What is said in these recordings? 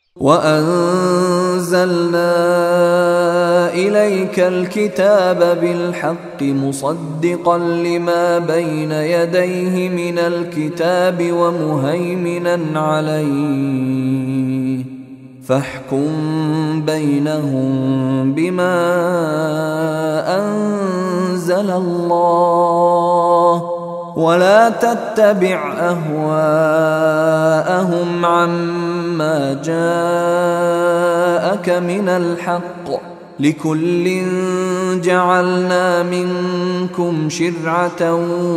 وأنزلنا إليك الكتاب بالحق مصدقا لما بين يديه من الكتاب ومهيمنا عليه فاحكم بينهم بما أنزل الله ولا تتبع أهواءهم عما جاءك من الحق لكل جعلنا منكم شرعة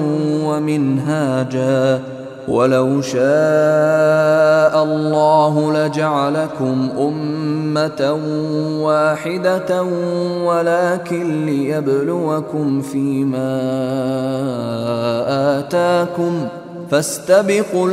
ومنهاجا ولو شاء الله لجعلكم أمة واحدة ولكن ليبلوكم فيما آتاكم فاستبقوا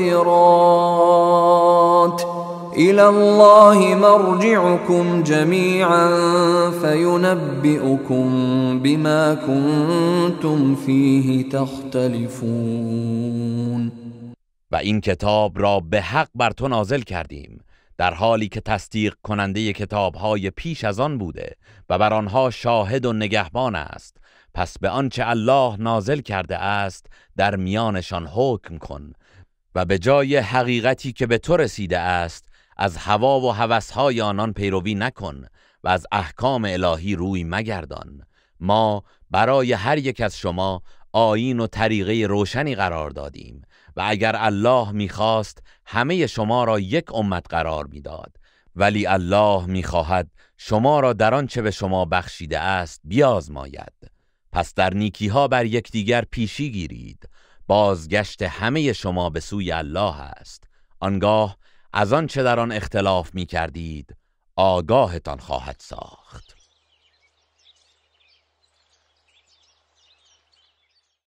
الخيرات إلى الله مرجعكم جميعا فينبئكم بما كنتم فيه تختلفون. و این کتاب را به حق بر تو نازل کردیم در حالی که تصدیق کننده کتاب‌های پیش از آن بوده و بر آنها شاهد و نگهبان است. پس به آنچه الله نازل کرده است در میانشان حکم کن و به جای حقیقتی که به تو رسیده است از هوا و هوس‌های آنان پیروی نکن و از احکام الهی روی مگردان. ما برای هر یک از شما آیین و طریقه روشنی قرار دادیم و اگر الله می‌خواست همه شما را یک امت قرار می‌داد، ولی الله می‌خواهد شما را در آنچه به شما بخشیده است بیازماید. پس در نیکی‌ها بر یکدیگر پیشی گیرید. بازگشت همه شما به سوی الله است. آنگاه از آن چه در آن اختلاف می‌کردید آگاهتان خواهد ساخت.